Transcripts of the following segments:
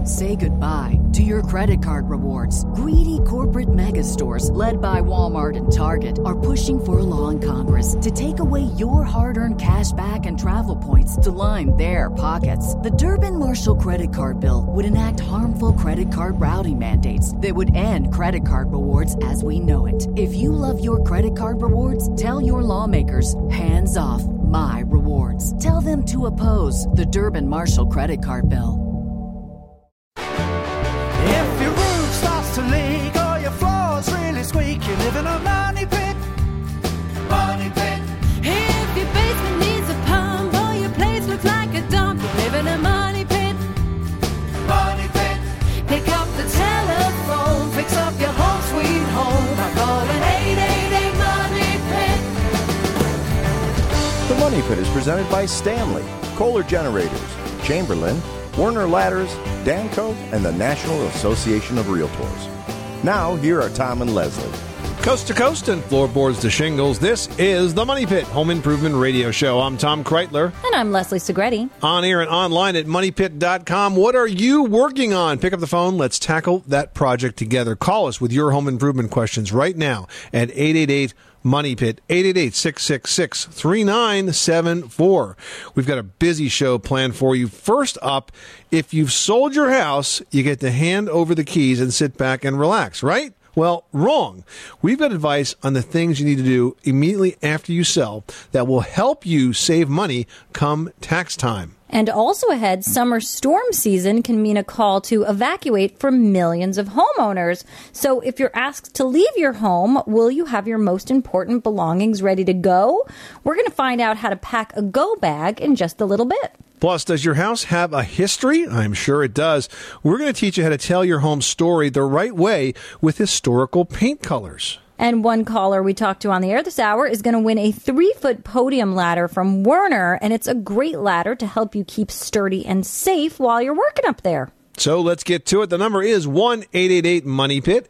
Say goodbye to your credit card rewards. Greedy corporate mega stores, led by Walmart and Target, are pushing for a law in Congress to take away your hard-earned cash back and travel points to line their pockets. The Durbin-Marshall credit card bill would enact harmful credit card routing mandates that would end credit card rewards as we know it. If you love your credit card rewards, tell your lawmakers, hands off my rewards. Tell them to oppose the Durbin-Marshall credit card bill. If your roof starts to leak or your floor's really squeak, you live in a money pit. Money pit. If your basement needs a pump or your place looks like a dump, you live in a money pit. Money pit. Pick up the telephone, fix up your home sweet home by calling 888 Money Pit. The Money Pit is presented by Stanley, Kohler Generators, Chamberlain, Werner Ladders, Danco, and the National Association of Realtors. Now, here are Tom and Leslie. Coast to coast and floorboards to shingles, this is the Money Pit Home Improvement Radio Show. I'm Tom Kreitler. And I'm Leslie Segretti. On air and online at moneypit.com. What are you working on? Pick up the phone. Let's tackle that project together. Call us with your home improvement questions right now at 888 Money Pit, 888-666-3974. We've got a busy show planned for you. First up, if you've sold your house, you get to hand over the keys and sit back and relax, right? Well, wrong. We've got advice on the things you need to do immediately after you sell that will help you save money come tax time. And also ahead, summer storm season can mean a call to evacuate for millions of homeowners. So if you're asked to leave your home, will you have your most important belongings ready to go? We're going to find out how to pack a go bag in just a little bit. Plus, does your house have a history? I'm sure it does. We're going to teach you how to tell your home story the right way with historical paint colors. And one caller we talked to on the air this hour is going to win a 3-foot podium ladder from Werner, and it's a great ladder to help you keep sturdy and safe while you're working up there. So let's get to it. The number is 1-888-MONEY-PIT,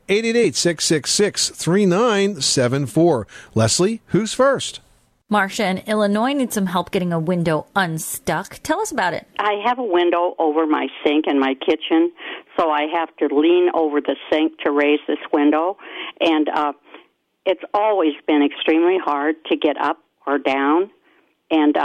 888-666-3974. Leslie, who's first? Marcia in Illinois needs some help getting a window unstuck. Tell us about it. I have a window over my sink in my kitchen, so I have to lean over the sink to raise this window, and it's always been extremely hard to get up or down, and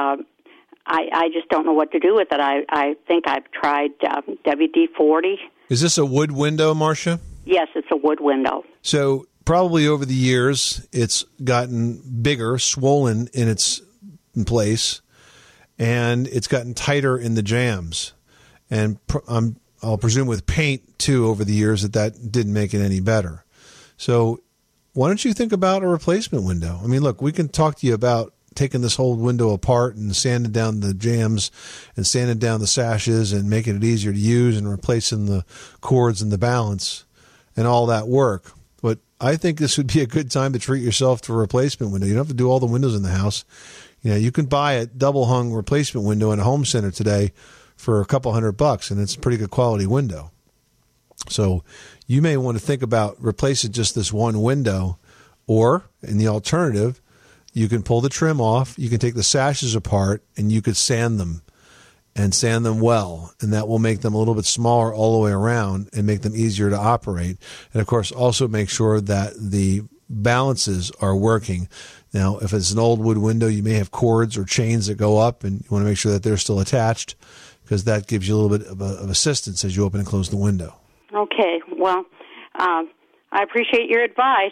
I just don't know what to do with it. I think I've tried WD-40. Is this a wood window, Marcia? Yes, it's a wood window. So probably over the years, it's gotten bigger, swollen in place, and it's gotten tighter in the jambs. And I'll presume with paint, too, over the years that didn't make it any better. So why don't you think about a replacement window? I mean, look, we can talk to you about taking this whole window apart and sanding down the jambs and sanding down the sashes and making it easier to use and replacing the cords and the balance and all that work. But I think this would be a good time to treat yourself to a replacement window. You don't have to do all the windows in the house. You know, you can buy a double hung replacement window in a home center today for a couple $100, and it's a pretty good quality window. So you may want to think about replacing just this one window, or in the alternative, you can pull the trim off, you can take the sashes apart, and you could sand them and sand them well, and that will make them a little bit smaller all the way around and make them easier to operate. And, of course, also make sure that the balances are working. Now, if it's an old wood window, you may have cords or chains that go up, and you want to make sure that they're still attached because that gives you a little bit of assistance as you open and close the window. Okay, well, I appreciate your advice.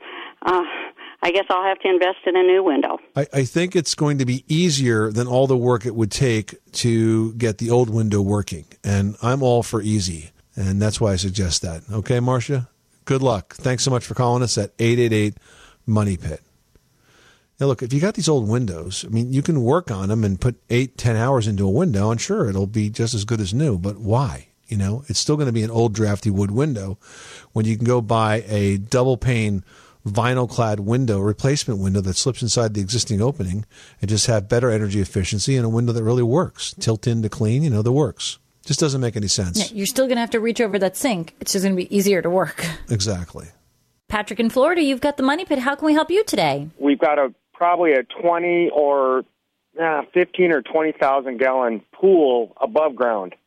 I guess I'll have to invest in a new window. I think it's going to be easier than all the work it would take to get the old window working. And I'm all for easy. And that's why I suggest that. Okay, Marcia? Good luck. Thanks so much for calling us at 888-MONEY-PIT. Now, look, if you got these old windows, I mean, you can work on them and put 8-10 hours into a window, and sure, it'll be just as good as new. But why? You know, it's still going to be an old drafty wood window when you can go buy a double pane vinyl-clad window, replacement window that slips inside the existing opening and just have better energy efficiency and a window that really works. Tilt in to clean, you know, that works. Just doesn't make any sense. Yeah, you're still going to have to reach over that sink. It's just going to be easier to work. Exactly. Patrick in Florida, you've got the Money Pit. How can we help you today? We've got probably a 20 or 15 or 20,000 gallon pool above ground.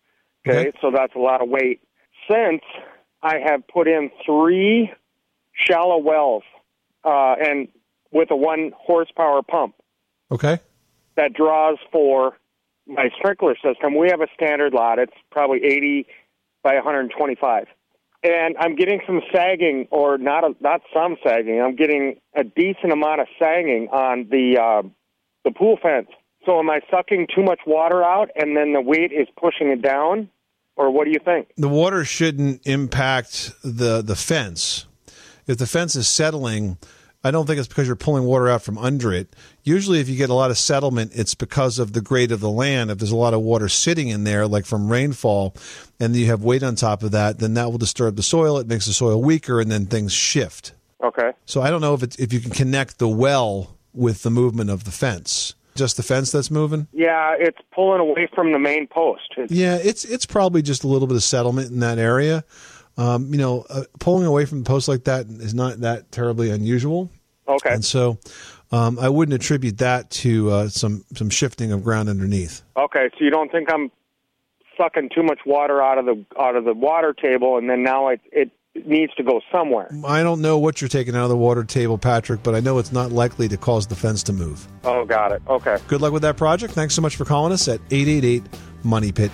Okay, so that's a lot of weight. Since I have put in 3 shallow wells and with a 1 horsepower pump Okay. that draws for my sprinkler system. We have a standard lot. It's probably 80 by 125. And I'm getting some sagging, or not some sagging. I'm getting a decent amount of sagging on the pool fence. So am I sucking too much water out and then the weight is pushing it down? Or what do you think? The water shouldn't impact the fence. If the fence is settling, I don't think it's because you're pulling water out from under it. Usually if you get a lot of settlement, it's because of the grade of the land. If there's a lot of water sitting in there, like from rainfall, and you have weight on top of that, then that will disturb the soil. It makes the soil weaker, and then things shift. Okay. So I don't know if you can connect the well with the movement of the fence. Just the fence that's moving? Yeah, it's pulling away from the main post. It's probably just a little bit of settlement in that area. Pulling away from the post like that is not that terribly unusual. Okay. And so I wouldn't attribute that to some shifting of ground underneath. Okay, so you don't think I'm sucking too much water out of the water table, and then now it needs to go somewhere. I don't know what you're taking out of the water table, Patrick, but I know it's not likely to cause the fence to move. Oh, got it. Okay. Good luck with that project. Thanks so much for calling us at 888-MONEY-PIT,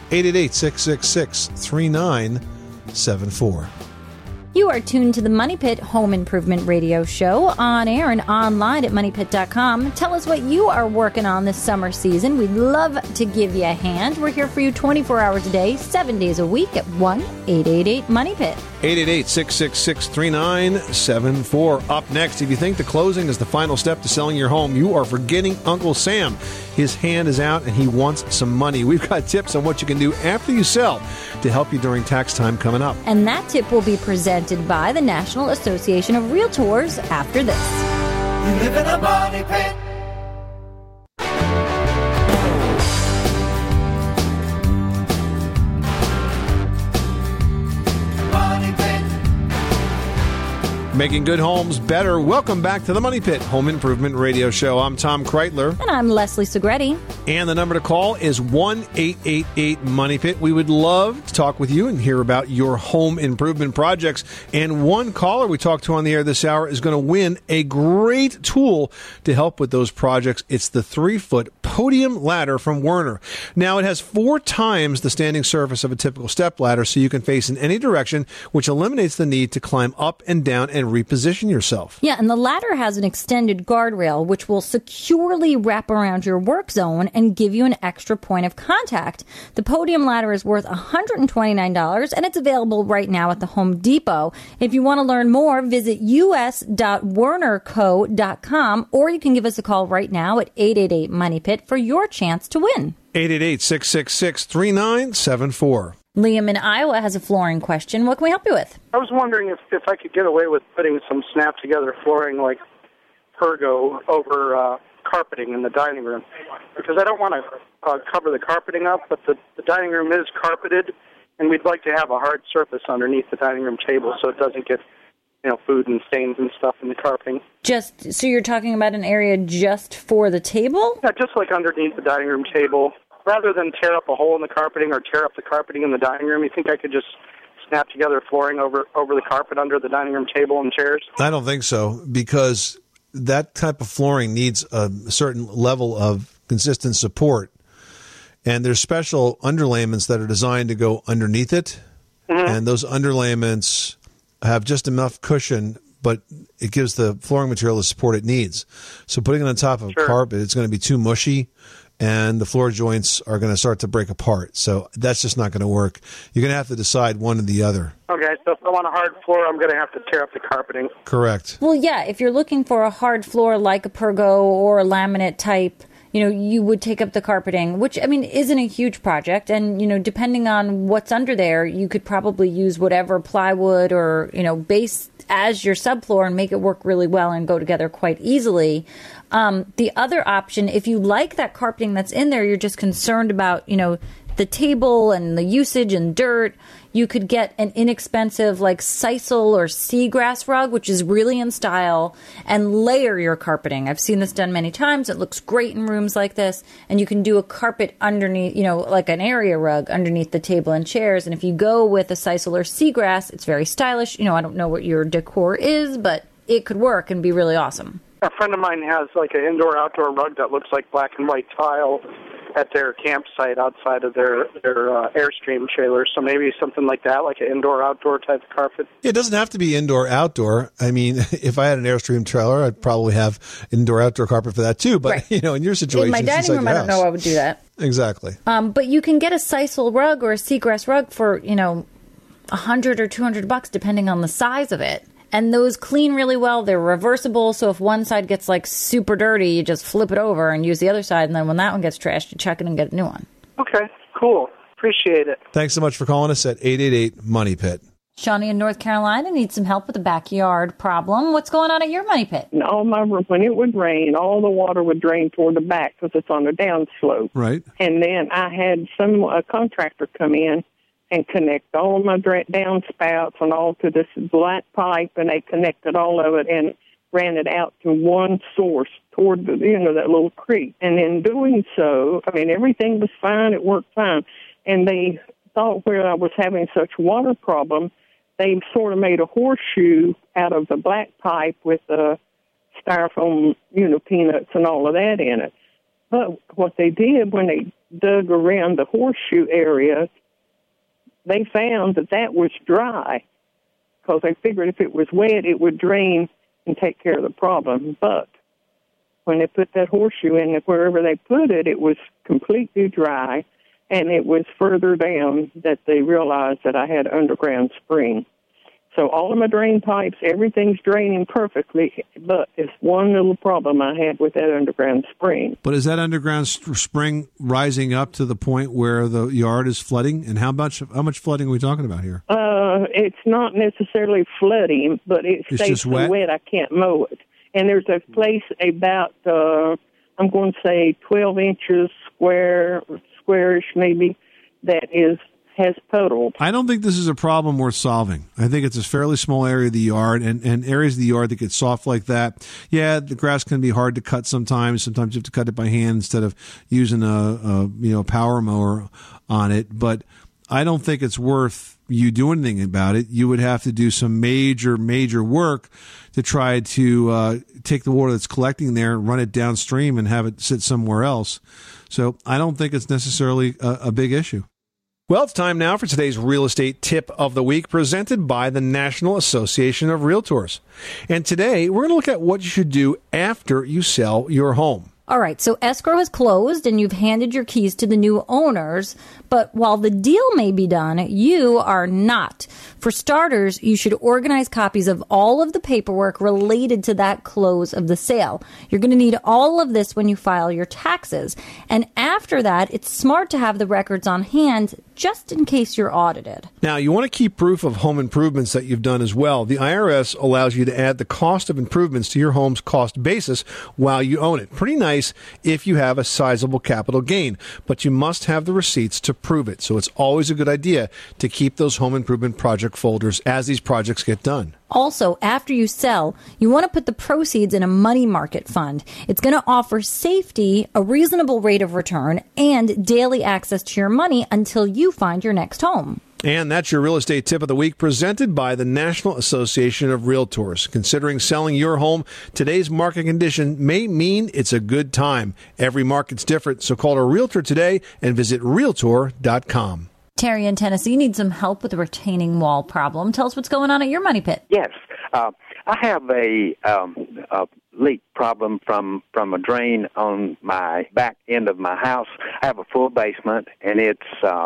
888-666-3974. You are tuned to the Money Pit Home Improvement Radio Show, on air and online at moneypit.com. Tell us what you are working on this summer season. We'd love to give you a hand. We're here for you 24 hours a day, 7 days a week at 1-888-MONEY-PIT. 888-666-3974. Up next, if you think the closing is the final step to selling your home, you are forgetting Uncle Sam. His hand is out and he wants some money. We've got tips on what you can do after you sell to help you during tax time coming up. And that tip will be presented by the National Association of Realtors after this. You live in a money pit. Money pit. Making good homes better. Welcome back to the Money Pit Home Improvement Radio Show. I'm Tom Kreitler. And I'm Leslie Segretti. And the number to call is 1-888-MONEY-PIT. We would love to talk with you and hear about your home improvement projects. And one caller we talked to on the air this hour is going to win a great tool to help with those projects. It's the 3-foot podium ladder from Werner. Now, it has 4 times the standing surface of a typical step ladder, so you can face in any direction, which eliminates the need to climb up and down and reposition yourself. Yeah, and the ladder has an extended guardrail, which will securely wrap around your work zone and give you an extra point of contact. The podium ladder is worth $129, and it's available right now at the Home Depot. If you want to learn more, visit us.wernerco.com, or you can give us a call right now at 888-MONEY-PIT for your chance to win. 888-666-3974. Liam in Iowa has a flooring question. What can we help you with? I was wondering if I could get away with putting some snap-together flooring like Pergo over carpeting in the dining room, because I don't want to cover the carpeting up, but the dining room is carpeted, and we'd like to have a hard surface underneath the dining room table so it doesn't get food and stains and stuff in the carpeting. So you're talking about an area just for the table? Yeah, just like underneath the dining room table. Rather than tear up a hole in the carpeting or tear up the carpeting in the dining room, you think I could just snap together flooring over the carpet under the dining room table and chairs? I don't think so, because that type of flooring needs a certain level of consistent support. And there's special underlayments that are designed to go underneath it. Mm-hmm. And those underlayments have just enough cushion, but it gives the flooring material the support it needs. So putting it on top of carpet, it's going to be too mushy, and the floor joints are going to start to break apart. So that's just not going to work. You're going to have to decide one or the other. Okay, so if I want a hard floor, I'm going to have to tear up the carpeting. Correct. Well, yeah, if you're looking for a hard floor like a Pergo or a laminate type, you would take up the carpeting, which, isn't a huge project. And, depending on what's under there, you could probably use whatever plywood or, base as your subfloor and make it work really well and go together quite easily. The other option, if you like that carpeting that's in there, you're just concerned about, the table and the usage and dirt, you could get an inexpensive like sisal or seagrass rug, which is really in style, and layer your carpeting. I've seen this done many times. It looks great in rooms like this. And you can do a carpet underneath, like an area rug underneath the table and chairs. And if you go with a sisal or seagrass, it's very stylish. I don't know what your decor is, but it could work and be really awesome. A friend of mine has like an indoor-outdoor rug that looks like black and white tile at their campsite outside of their Airstream trailer. So maybe something like that, like an indoor-outdoor type of carpet. It doesn't have to be indoor-outdoor. I mean, if I had an Airstream trailer, I'd probably have indoor-outdoor carpet for that too. But, right. In your situation, in my dining room, I don't know I would do that. Exactly. But you can get a sisal rug or a seagrass rug for, $100 or $200, depending on the size of it. And those clean really well. They're reversible, so if one side gets like super dirty, you just flip it over and use the other side. And then when that one gets trashed, you check it and get a new one. Okay, cool. Appreciate it. Thanks so much for calling us at 888-MONEY-PIT. Shawnee in North Carolina needs some help with a backyard problem. What's going on at your money pit? When it would rain, all the water would drain toward the back because it's on a downslope. Right. And then I had a contractor come in and connect all of my downspouts and all to this black pipe, and they connected all of it and ran it out to one source toward that little creek. And in doing so, everything was fine. It worked fine. And they thought where I was having such water problem, they sort of made a horseshoe out of the black pipe with the styrofoam, peanuts and all of that in it. But what they did when they dug around the horseshoe area, they found that was dry because they figured if it was wet, it would drain and take care of the problem. But when they put that horseshoe in, wherever they put it, it was completely dry, and it was further down that they realized that I had underground spring. So all of my drain pipes, everything's draining perfectly, but it's one little problem I had with that underground spring. But is that underground spring rising up to the point where the yard is flooding? And how much flooding are we talking about here? It's not necessarily flooding, but it stays so wet I can't mow it. And there's a place about, I'm going to say 12 inches squarish maybe, that has puddles. I don't think this is a problem worth solving. I think it's a fairly small area of the yard, and areas of the yard that get soft like that. Yeah, the grass can be hard to cut sometimes. Sometimes you have to cut it by hand instead of using a power mower on it. But I don't think it's worth you doing anything about it. You would have to do some major work to try to take the water that's collecting there, run it downstream, and have it sit somewhere else. So I don't think it's necessarily a big issue. Well, it's time now for today's real estate tip of the week, presented by the National Association of Realtors. And today, we're going to look at what you should do after you sell your home. All right, so escrow has closed and you've handed your keys to the new owners, but while the deal may be done, you are not. For starters, you should organize copies of all of the paperwork related to that close of the sale. You're going to need all of this when you file your taxes. And after that, it's smart to have the records on hand just in case you're audited. Now, you want to keep proof of home improvements that you've done as well. The IRS allows you to add the cost of improvements to your home's cost basis while you own it. Pretty nice if you have a sizable capital gain, but you must have the receipts to prove it. So it's always a good idea to keep those home improvement project folders as these projects get done. Also, after you sell, you want to put the proceeds in a money market fund. It's going to offer safety, a reasonable rate of return, and daily access to your money until you find your next home. And that's your real estate tip of the week, presented by the National Association of Realtors. Considering selling your home, today's market condition may mean it's a good time. Every market's different, so call a realtor today and visit Realtor.com. Terry in Tennessee needs some help with a retaining wall problem. Tell us what's going on at your money pit. Yes. I have a leak problem from a drain on my back end of my house. I have a full basement, and it's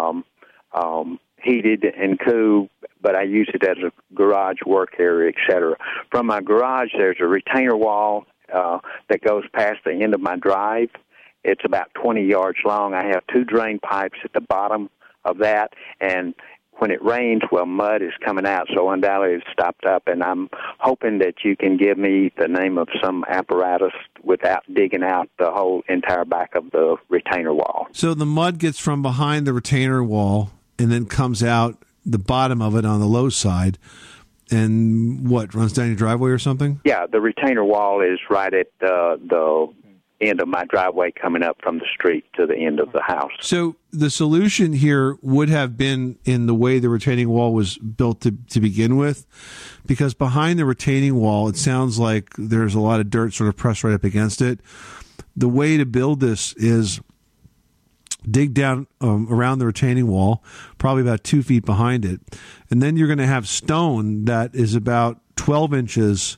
heated and cool, but I use it as a garage work area, etc. From my garage, there's a retainer wall that goes past the end of my drive. It's about 20 yards long. I have two drain pipes at the bottom of that, and when it rains, mud is coming out, so undoubtedly it's stopped up, and I'm hoping that you can give me the name of some apparatus without digging out the whole entire back of the retainer wall. So the mud gets from behind the retainer wall and then comes out the bottom of it on the low side, and what, runs down your driveway or something? Yeah, the retainer wall is right at the end of my driveway coming up from the street to the end of the house. So the solution here would have been in the way the retaining wall was built to begin with, because behind the retaining wall, it sounds like there's a lot of dirt sort of pressed right up against it. The way to build this is dig down around the retaining wall, probably about 2 feet behind it, and then you're going to have stone that is about 12 inches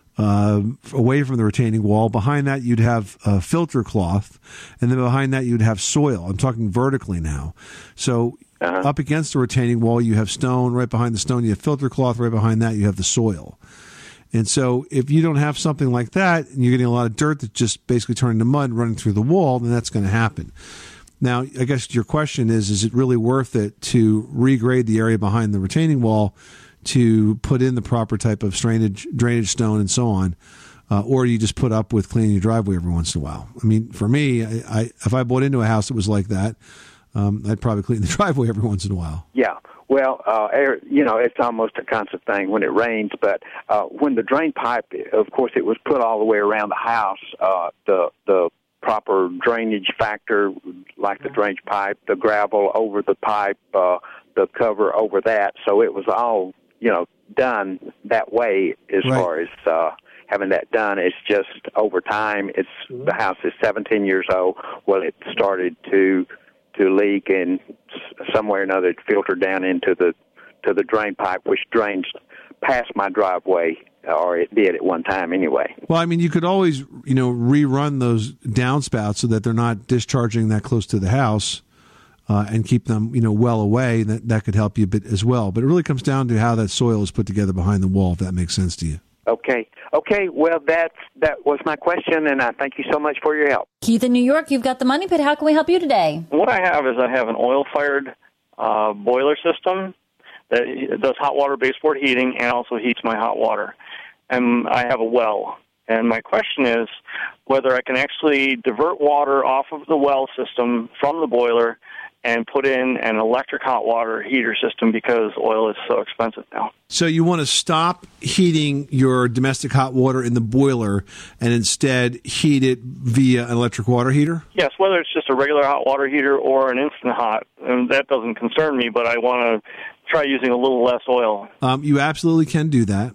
away from the retaining wall. Behind that, you'd have a filter cloth, and then behind that, you'd have soil. I'm talking vertically now. So up against the retaining wall, you have stone. Right behind the stone, you have filter cloth. Right behind that, you have the soil. And so if you don't have something like that, and you're getting a lot of dirt that's just basically turning to mud running through the wall, then that's going to happen. Now, I guess your question is it really worth it to regrade the area behind the retaining wall to put in the proper type of drainage stone and so on, or you just put up with cleaning your driveway every once in a while? I mean, for me, if I bought into a house that was like that, I'd probably clean the driveway every once in a while. Yeah. Well, it's almost a constant thing when it rains, but when the drain pipe, of course, it was put all the way around the house, the proper drainage factor, like the drainage pipe, the gravel over the pipe, the cover over that. So it was all, done that way as far as having that done. It's just over time, the house is 17 years old. Well, it started to leak, and somewhere or another it filtered down into the drain pipe, which drains past my driveway, or it did at one time anyway. Well, I mean, you could always, rerun those downspouts so that they're not discharging that close to the house, and keep them, well away. That could help you a bit as well. But it really comes down to how that soil is put together behind the wall, if that makes sense to you. Okay. Well, that was my question, and I thank you so much for your help. Keith in New York, you've got the Money Pit. How can we help you today? What I have is an oil-fired boiler system that does hot water baseboard heating and also heats my hot water. And I have a well. And my question is whether I can actually divert water off of the well system from the boiler and put in an electric hot water heater system, because oil is so expensive now. So you want to stop heating your domestic hot water in the boiler and instead heat it via an electric water heater? Yes, whether it's just a regular hot water heater or an instant hot, and that doesn't concern me, but I want to try using a little less oil. You absolutely can do that.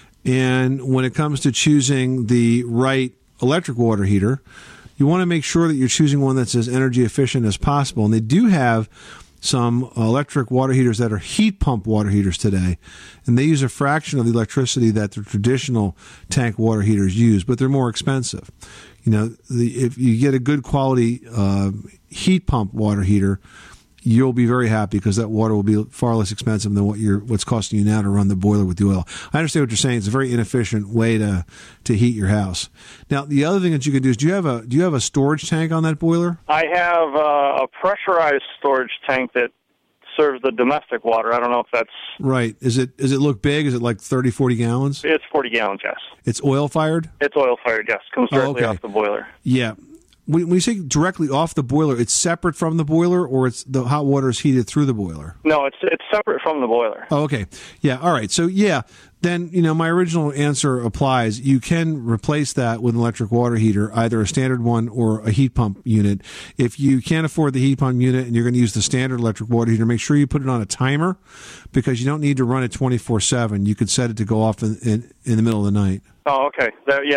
And when it comes to choosing the right electric water heater, you want to make sure that you're choosing one that's as energy efficient as possible. And they do have some electric water heaters that are heat pump water heaters today, and they use a fraction of the electricity that the traditional tank water heaters use, but they're more expensive. If you get a good quality heat pump water heater, you'll be very happy, because that water will be far less expensive than what's costing you now to run the boiler with the oil. I understand what you're saying. It's a very inefficient way to heat your house. Now, the other thing that you can do is, do you have a storage tank on that boiler? I have a pressurized storage tank that serves the domestic water. I don't know if that's... Right. Does it look big? Is it like 30, 40 gallons? It's 40 gallons, yes. It's oil-fired? It's oil-fired, yes. Comes directly off the boiler. Yeah. When you say directly off the boiler, it's separate from the boiler, or it's the hot water is heated through the boiler? No, it's separate from the boiler. Oh, okay. Yeah, all right. So, then, my original answer applies. You can replace that with an electric water heater, either a standard one or a heat pump unit. If you can't afford the heat pump unit and you're going to use the standard electric water heater, make sure you put it on a timer, because you don't need to run it 24/7. You could set it to go off in the middle of the night. Oh, okay.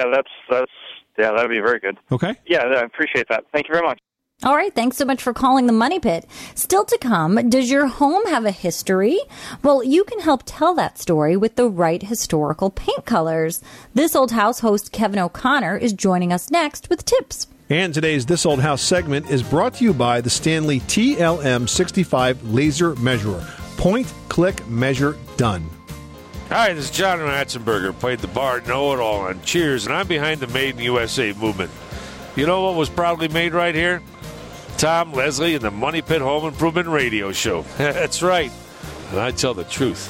That'd be very good. Okay. Yeah, I appreciate that. Thank you very much. All right, thanks so much for calling the Money Pit. Still to come, does your home have a history? Well, you can help tell that story with the right historical paint colors. This Old House host Kevin O'Connor is joining us next with tips. And today's This Old House segment is brought to you by the Stanley TLM65 Laser Measurer. Point, click, measure, done. Hi, this is John Ratzenberger, played the bar know-it-all on Cheers, and I'm behind the Made in USA movement. You know what was proudly made right here? Tom, Leslie, and the Money Pit Home Improvement Radio Show. That's right, and I tell the truth.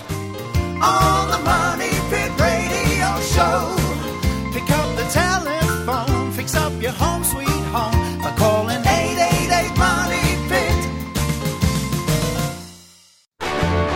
On the Money Pit Radio Show, pick up the telephone, fix up your home sweet home by calling 888-MONEY-PIT.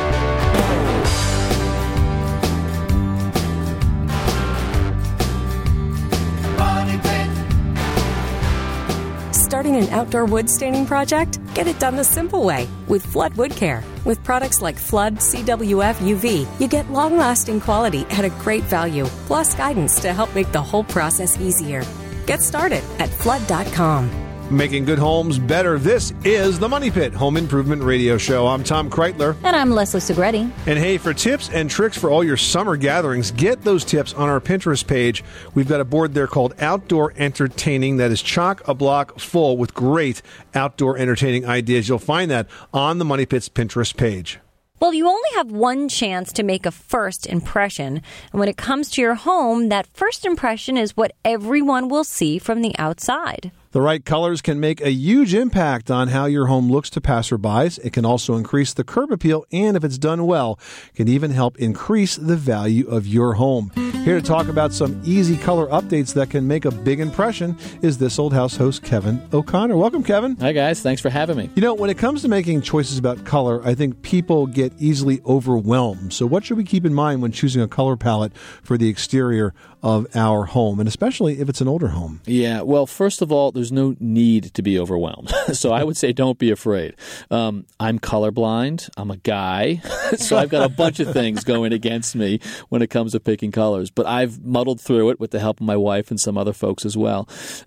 outdoor wood staining project? Get it done the simple way with Flood Wood Care. With products like Flood, CWF, UV, you get long-lasting quality at a great value, plus guidance to help make the whole process easier. Get started at flood.com. Making good homes better. This is the Money Pit Home Improvement Radio Show. I'm Tom Kreitler. And I'm Leslie Segretti. And hey, for tips and tricks for all your summer gatherings, get those tips on our Pinterest page. We've got a board there called Outdoor Entertaining that is chock-a-block full with great outdoor entertaining ideas. You'll find that on the Money Pit's Pinterest page. Well, you only have one chance to make a first impression. And when it comes to your home, that first impression is what everyone will see from the outside. The right colors can make a huge impact on how your home looks to passerbys. It can also increase the curb appeal, and if it's done well, can even help increase the value of your home. Here to talk about some easy color updates that can make a big impression is This Old House host Kevin O'Connor. Welcome, Kevin. Hi, guys. Thanks for having me. You know, when it comes to making choices about color, I think people get easily overwhelmed. So what should we keep in mind when choosing a color palette for the exterior of our home, and especially if it's an older home? Yeah, well, first of all, there's no need to be overwhelmed. So I would say don't be afraid. I'm colorblind. I'm a guy. So I've got a bunch of things going against me when it comes to picking colors. But I've muddled through it with the help of my wife and some other folks as well.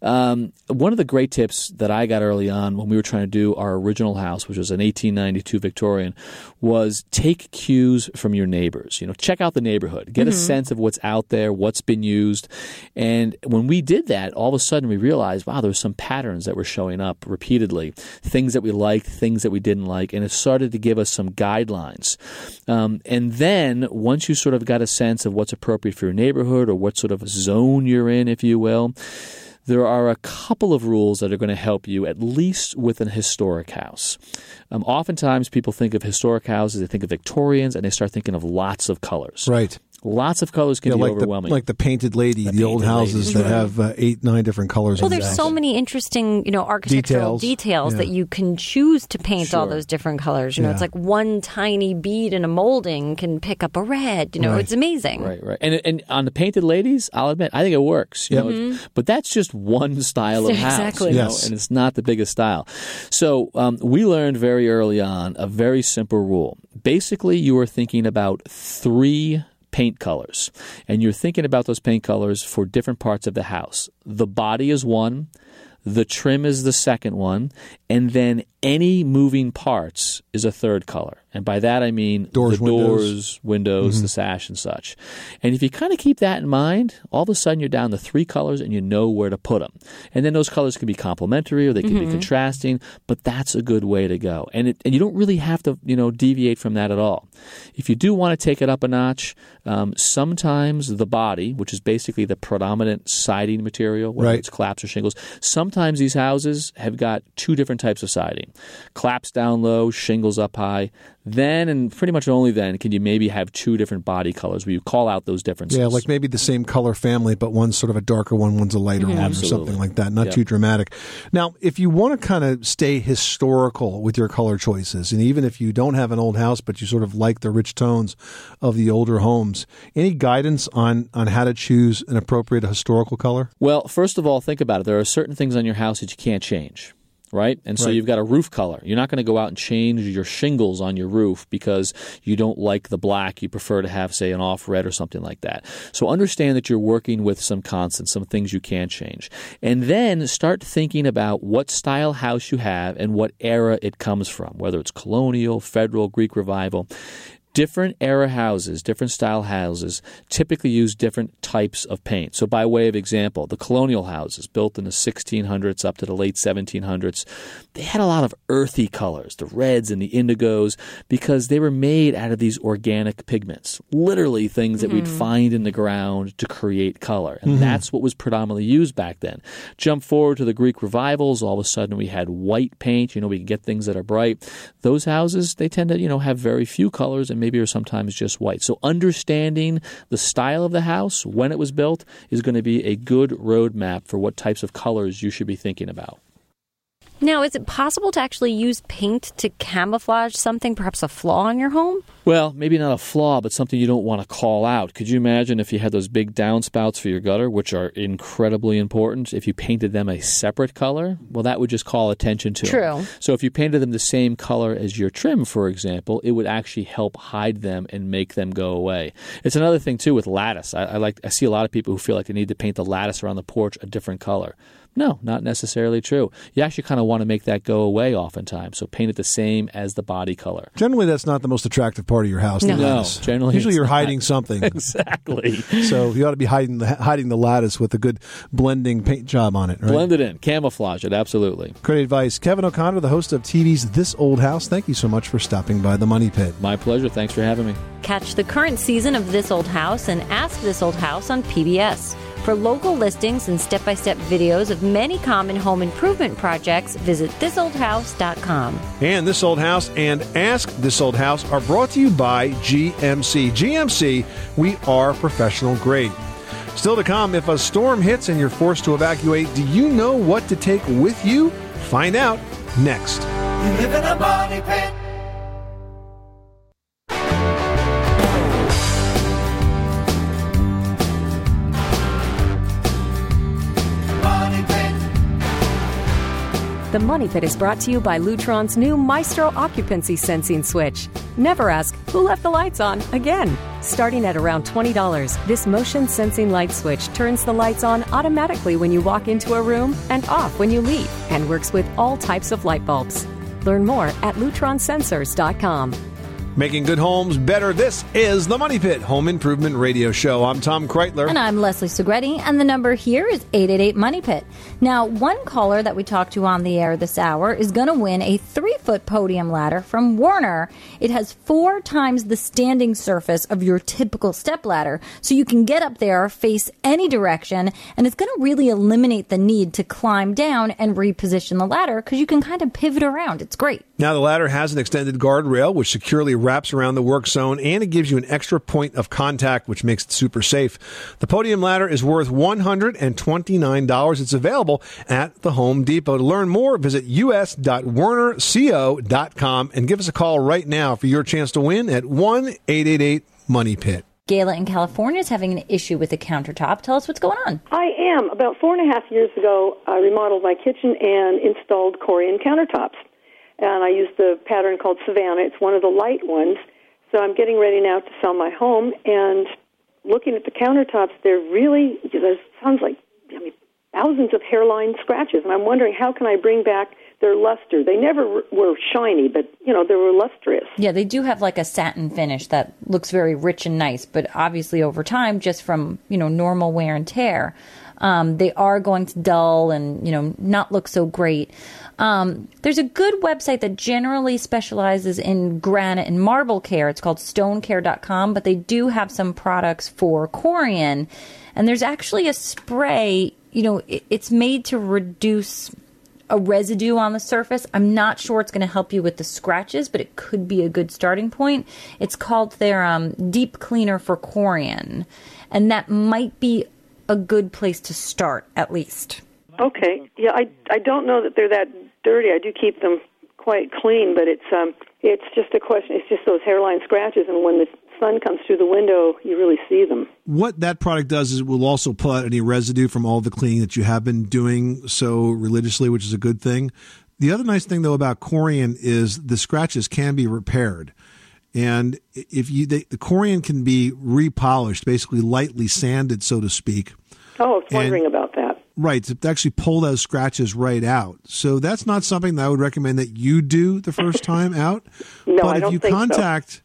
One of the great tips that I got early on when we were trying to do our original house, which was an 1892 Victorian, was take cues from your neighbors. You know, check out the neighborhood. Get a sense of what's out there, what's been used. And when we did that, all of a sudden we realized, wow, there's some patterns that were showing up repeatedly, things that we liked, things that we didn't like, and it started to give us some guidelines. And then once you sort of got a sense of what's appropriate for your neighborhood or what sort of zone you're in, if you will, there are a couple of rules that are going to help you, at least with an historic house. Oftentimes people think of historic houses, they think of Victorians, and they start thinking of lots of colors. Right. Lots of colors can be like overwhelming. Like the Painted Lady, the old houses that have 8, 9 different colors. Well, there's so many interesting, architectural details that you can choose to paint all those different colors. It's like one tiny bead in a molding can pick up a red. It's amazing. Right. And on the Painted Ladies, I'll admit, I think it works. But that's just one style of house. Exactly. And it's not the biggest style. So we learned very early on a very simple rule. Basically, you are thinking about 3 paint colors, and you're thinking about those paint colors for different parts of the house. The body is one, the trim is the second one, and then any moving parts is a third color. And by that I mean doors, windows, the sash and such. And if you kind of keep that in mind, all of a sudden you're down to 3 colors and you know where to put them. And then those colors can be complementary or they can be contrasting, but that's a good way to go. And you don't really have to, deviate from that at all. If you do want to take it up a notch, sometimes the body, which is basically the predominant siding material, whether it's claps or shingles, sometimes these houses have got 2 different types of siding. Claps down low, shingles up high. Then, and pretty much only then, can you maybe have 2 different body colors where you call out those differences. Yeah, like maybe the same color family, but one's sort of a darker one, one's a lighter one, or something like that. Not too dramatic. Now, if you want to kind of stay historical with your color choices, and even if you don't have an old house, but you sort of like the rich tones of the older homes, any guidance on how to choose an appropriate historical color? Well, first of all, think about it. There are certain things on your house that you can't change. Right? And so you've got a roof color. You're not going to go out and change your shingles on your roof because you don't like the black. You prefer to have, say, an off red or something like that. So understand that you're working with some constants, some things you can change. And then start thinking about what style house you have and what era it comes from, whether it's colonial, federal, Greek revival. Different era houses, different style houses typically use different types of paint. So by way of example, the colonial houses built in the 1600s up to the late 1700s, they had a lot of earthy colors, the reds and the indigos, because they were made out of these organic pigments, literally things that we'd find in the ground to create color. And that's what was predominantly used back then. Jump forward to the Greek revivals, all of a sudden we had white paint. We can get things that are bright. Those houses, they tend to, have very few colors and maybe are sometimes just white. So understanding the style of the house, when it was built, is going to be a good roadmap for what types of colors you should be thinking about. Now, is it possible to actually use paint to camouflage something, perhaps a flaw in your home? Well, maybe not a flaw, but something you don't want to call out. Could you imagine if you had those big downspouts for your gutter, which are incredibly important, if you painted them a separate color? Well, that would just call attention to them. True. So if you painted them the same color as your trim, for example, it would actually help hide them and make them go away. It's another thing, too, with lattice. I see a lot of people who feel like they need to paint the lattice around the porch a different color. No, not necessarily true. You actually kind of want to make that go away oftentimes, so paint it the same as the body color. Generally, that's not the most attractive part of your house. No, generally usually it's you're not. hiding something. Exactly. So you ought to be hiding the lattice with a good blending paint job on it. Right? Blend it in, camouflage it, absolutely. Great advice. Kevin O'Connor, the host of TV's This Old House, thank you so much for stopping by the Money Pit. My pleasure. Thanks for having me. Catch the current season of This Old House and Ask This Old House on PBS. For local listings and step-by-step videos of many common home improvement projects, visit thisoldhouse.com. And This Old House and Ask This Old House are brought to you by GMC. GMC, we are professional grade. Still to come, if a storm hits and you're forced to evacuate, do you know what to take with you? Find out next. You live in a money pit. The Money Pit is brought to you by Lutron's new Maestro occupancy sensing switch. Never ask, who left the lights on again? Starting at around $20, this motion sensing light switch turns the lights on automatically when you walk into a room and off when you leave, and works with all types of light bulbs. Learn more at lutronsensors.com. Making good homes better. This is the Money Pit Home Improvement Radio Show. I'm Tom Kreitler. And I'm Leslie Segretti, and the number here is 888-MONEY-PIT. Now, one caller that we talked to on the air this hour is going to win a 3-foot podium ladder from Werner. It has 4 times the standing surface of your typical step ladder, so you can get up there, face any direction, and it's going to really eliminate the need to climb down and reposition the ladder because you can kind of pivot around. It's great. Now, the ladder has an extended guardrail, which securely wraps around the work zone, and it gives you an extra point of contact, which makes it super safe. The podium ladder is worth $129. It's available at the Home Depot. To learn more, visit us.wernerco.com and give us a call right now for your chance to win at 1-888-MONEY-PIT. Gayla in California is having an issue with the countertop. Tell us what's going on. I am. About 4.5 years ago, I remodeled my kitchen and installed Corian countertops. And I used the pattern called Savannah. It's one of the light ones. So I'm getting ready now to sell my home. And looking at the countertops, there sounds like thousands of hairline scratches. And I'm wondering, how can I bring back their luster? They never were shiny, but, they were lustrous. Yeah, they do have like a satin finish that looks very rich and nice. But obviously over time, just from, normal wear and tear, they are going to dull and, not look so great. There's a good website that generally specializes in granite and marble care. It's called stonecare.com, but they do have some products for Corian. And there's actually a spray, it's made to reduce a residue on the surface. I'm not sure it's going to help you with the scratches, but it could be a good starting point. It's called their Deep Cleaner for Corian. And that might be a good place to start, at least. Okay. Yeah, I don't know that they're that dirty. I do keep them quite clean, but it's just a question. It's just those hairline scratches, and when the sun comes through the window, you really see them. What that product does is it will also pull out any residue from all the cleaning that you have been doing so religiously, which is a good thing. The other nice thing, though, about Corian is the scratches can be repaired. And if the Corian can be repolished, basically lightly sanded, so to speak. Oh, I was wondering about that. Right, to actually pull those scratches right out. So that's not something that I would recommend that you do the first time out. No, but I don't if you think contact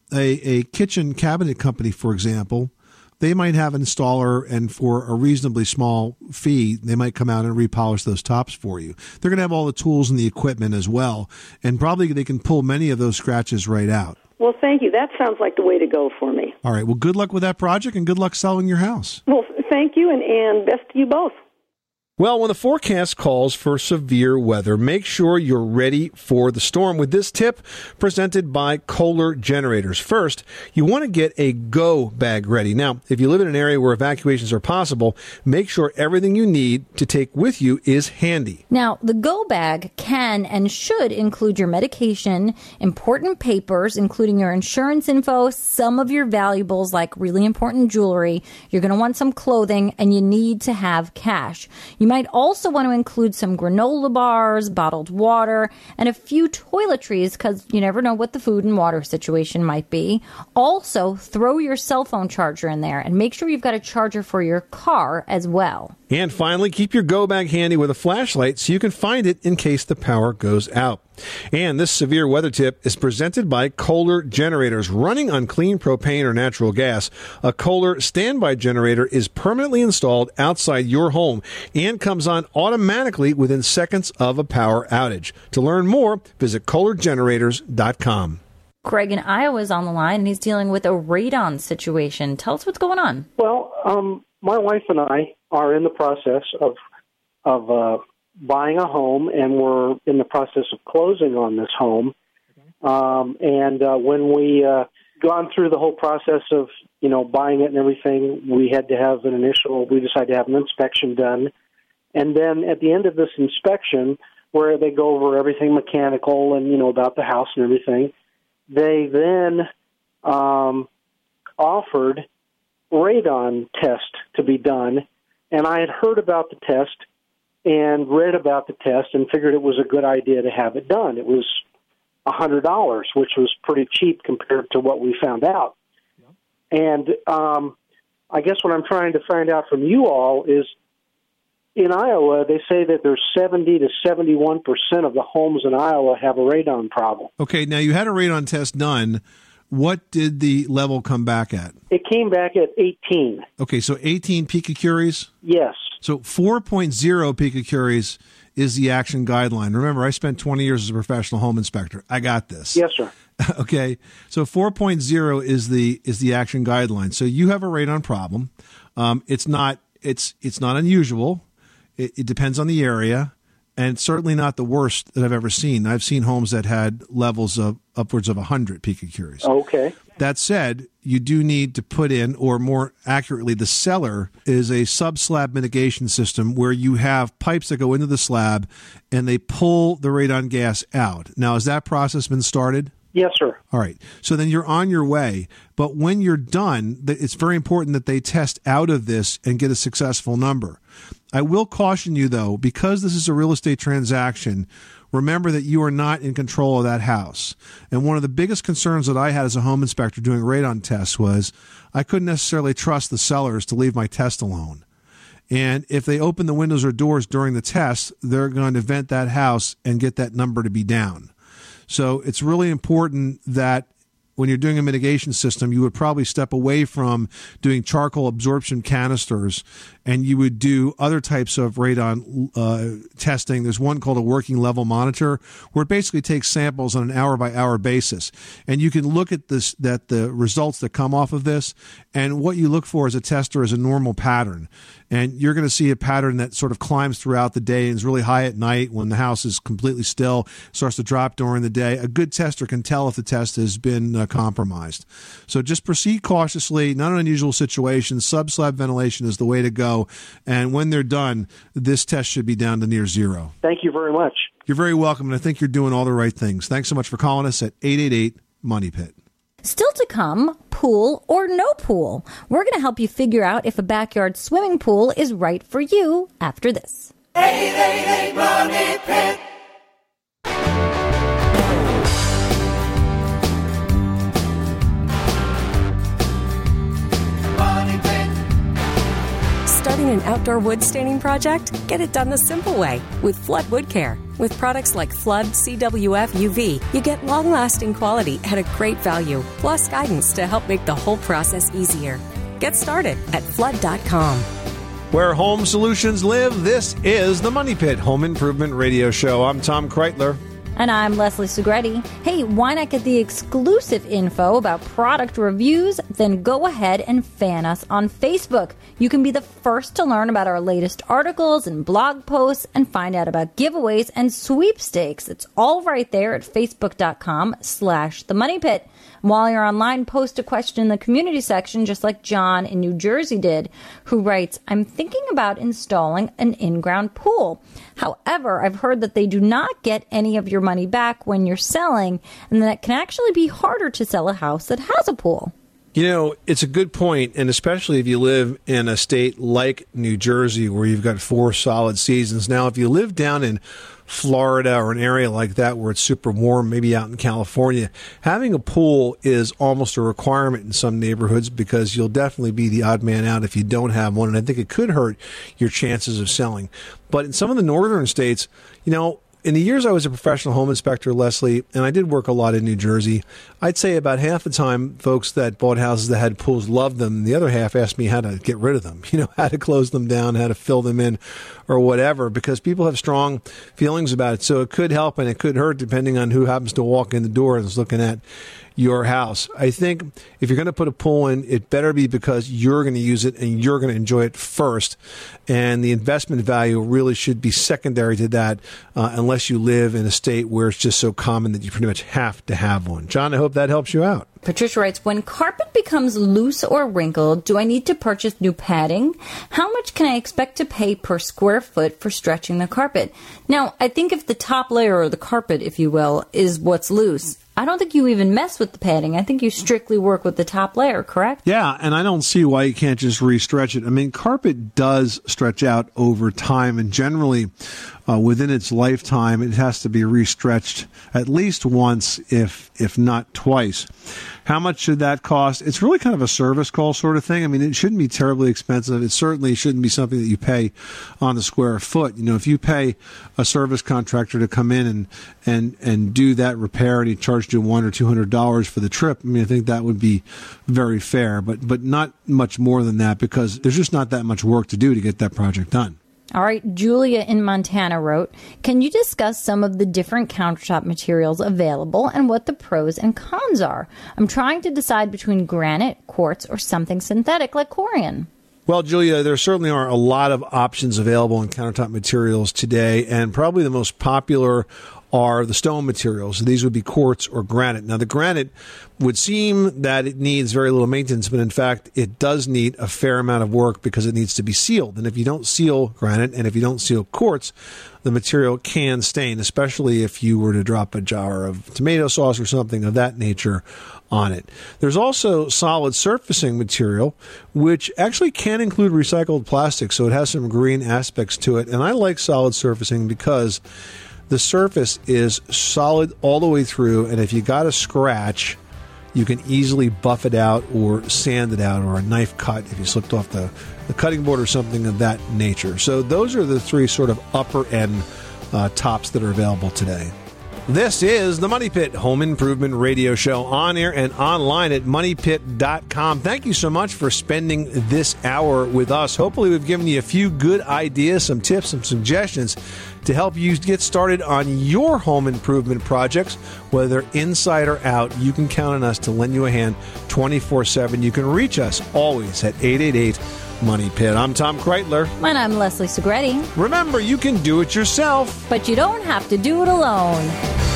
a kitchen cabinet company, for example, they might have an installer, and for a reasonably small fee, they might come out and repolish those tops for you. They're going to have all the tools and the equipment as well, and probably they can pull many of those scratches right out. Well, thank you. That sounds like the way to go for me. All right. Well, good luck with that project, and good luck selling your house. Well, thank you, and best to you both. Well, when the forecast calls for severe weather, make sure you're ready for the storm with this tip presented by Kohler Generators. First, you want to get a go bag ready. Now, if you live in an area where evacuations are possible, make sure everything you need to take with you is handy. Now, the go bag can and should include your medication, important papers, including your insurance info, some of your valuables like really important jewelry. You're going to want some clothing, and you need to have cash. You might also want to include some granola bars, bottled water, and a few toiletries because you never know what the food and water situation might be. Also, throw your cell phone charger in there and make sure you've got a charger for your car as well. And finally, keep your go bag handy with a flashlight so you can find it in case the power goes out. And this severe weather tip is presented by Kohler Generators. Running on clean propane or natural gas, a Kohler standby generator is permanently installed outside your home and comes on automatically within seconds of a power outage. To learn more, visit KohlerGenerators.com. Greg in Iowa is on the line, and he's dealing with a radon situation. Tell us what's going on. Well, my wife and I are in the process of buying a home, and we're in the process of closing on this home. When we gone through the whole process of, buying it and everything, we decided to have an inspection done. And then at the end of this inspection, where they go over everything mechanical and, about the house and everything, they then offered radon test to be done. And I had heard about the test and read about the test and figured it was a good idea to have it done. It was $100, which was pretty cheap compared to what we found out. And I guess what I'm trying to find out from you all is, in Iowa, they say that there's 70 to 71% of the homes in Iowa have a radon problem. Okay, now you had a radon test done. What did the level come back at? It came back at 18. Okay, so 18 picocuries? Yes. So 4.0 picocuries is the action guideline. Remember, I spent 20 years as a professional home inspector. I got this. Yes, sir. Okay, so 4.0 is the action guideline. So you have a radon problem. It's not unusual. It depends on the area, and it's certainly not the worst that I've ever seen. I've seen homes that had levels of upwards of 100 picocuries. Okay. That said, you do need to put in, or more accurately, the cellar is a sub-slab mitigation system where you have pipes that go into the slab and they pull the radon gas out. Now, has that process been started? Yes, sir. All right. So then you're on your way. But when you're done, it's very important that they test out of this and get a successful number. I will caution you, though, because this is a real estate transaction, remember that you are not in control of that house. And one of the biggest concerns that I had as a home inspector doing radon tests was I couldn't necessarily trust the sellers to leave my test alone. And if they open the windows or doors during the test, they're going to vent that house and get that number to be down. So it's really important that when you're doing a mitigation system, you would probably step away from doing charcoal absorption canisters, and you would do other types of radon testing. There's one called a working level monitor, where it basically takes samples on an hour-by-hour basis. And you can look at the results that come off of this, and what you look for as a tester is a normal pattern. And you're going to see a pattern that sort of climbs throughout the day and is really high at night when the house is completely still, starts to drop during the day. A good tester can tell if the test has been compromised. So just proceed cautiously, not an unusual situation. Sub-slab ventilation is the way to go. And when they're done, this test should be down to near zero. Thank you very much. You're very welcome, and I think you're doing all the right things. Thanks so much for calling us at 888-MONEY-PIT. Still to come, pool or no pool. We're going to help you figure out if a backyard swimming pool is right for you after this. 888 Money Pit. Starting an outdoor wood staining project? Get it done the simple way with Flood Wood Care. With products like Flood, CWF, UV, you get long-lasting quality at a great value, plus guidance to help make the whole process easier. Get started at flood.com. Where home solutions live, this is the Money Pit Home Improvement Radio Show. I'm Tom Kreitler. And I'm Leslie Segretti. Hey, why not get the exclusive info about product reviews? Then go ahead and fan us on Facebook. You can be the first to learn about our latest articles and blog posts and find out about giveaways and sweepstakes. It's all right there at facebook.com/themoneypit. While you're online, post a question in the community section, just like John in New Jersey did, who writes, I'm thinking about installing an in-ground pool. However, I've heard that they do not get any of your money back when you're selling, and that it can actually be harder to sell a house that has a pool. You know, it's a good point, and especially if you live in a state like New Jersey where you've got 4 solid seasons. Now, if you live down in Florida or an area like that where it's super warm, maybe out in California, having a pool is almost a requirement in some neighborhoods because you'll definitely be the odd man out if you don't have one, and I think it could hurt your chances of selling. But in some of the northern states, you know, in the years I was a professional home inspector, Leslie, and I did work a lot in New Jersey, I'd say about half the time folks that bought houses that had pools loved them, and the other half asked me how to get rid of them, you know, how to close them down, how to fill them in, or whatever, because people have strong feelings about it. So it could help and it could hurt depending on who happens to walk in the door and is looking at your house. I think if you're going to put a pool in, it better be because you're going to use it and you're going to enjoy it first. And the investment value really should be secondary to that unless you live in a state where it's just so common that you pretty much have to have one. John, I hope that helps you out. Patricia writes, when carpet becomes loose or wrinkled, do I need to purchase new padding? How much can I expect to pay per square foot for stretching the carpet? Now, I think if the top layer, or the carpet, if you will, is what's loose, I don't think you even mess with the padding. I think you strictly work with the top layer, correct? Yeah, and I don't see why you can't just re-stretch it. I mean, carpet does stretch out over time, and generally within its lifetime, it has to be re-stretched at least once, if not twice. How much should that cost? It's really kind of a service call sort of thing. I mean, it shouldn't be terribly expensive. It certainly shouldn't be something that you pay on the square foot. You know, if you pay a service contractor to come in and do that repair and he charged you $100 or $200 for the trip, I mean, I think that would be very fair, but not much more than that because there's just not that much work to do to get that project done. All right, Julia in Montana wrote, can you discuss some of the different countertop materials available and what the pros and cons are? I'm trying to decide between granite, quartz, or something synthetic like Corian. Well, Julia, there certainly are a lot of options available in countertop materials today, and probably the most popular are the stone materials. These would be quartz or granite. Now, the granite would seem that it needs very little maintenance, but in fact, it does need a fair amount of work because it needs to be sealed. And if you don't seal granite and if you don't seal quartz, the material can stain, especially if you were to drop a jar of tomato sauce or something of that nature on it. There's also solid surfacing material, which actually can include recycled plastic, so it has some green aspects to it. And I like solid surfacing because the surface is solid all the way through, and if you got a scratch, you can easily buff it out or sand it out, or a knife cut if you slipped off the cutting board or something of that nature. So those are the 3 sort of upper end tops that are available today. This is the Money Pit Home Improvement Radio Show, on air and online at moneypit.com. Thank you so much for spending this hour with us. Hopefully we've given you a few good ideas, some tips, some suggestions to help you get started on your home improvement projects, whether inside or out. You can count on us to lend you a hand 24/7. You can reach us always at 888-MONEY PIT. I'm Tom Kreitler. And I'm Leslie Segretti. Remember, you can do it yourself, but you don't have to do it alone.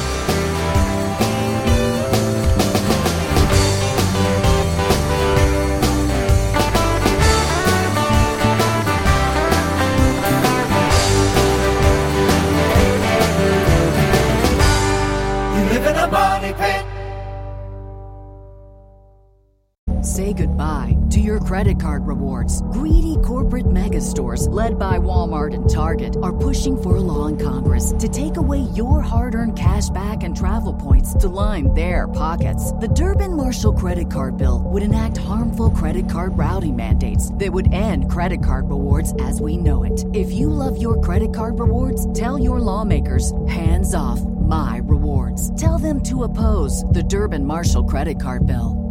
Say goodbye to your credit card rewards. Greedy corporate mega stores, led by Walmart and Target, are pushing for a law in Congress to take away your hard-earned cash back and travel points to line their pockets. The Durbin-Marshall credit card bill would enact harmful credit card routing mandates that would end credit card rewards as we know it. If you love your credit card rewards, tell your lawmakers, hands off my rewards. Tell them to oppose the Durbin-Marshall credit card bill.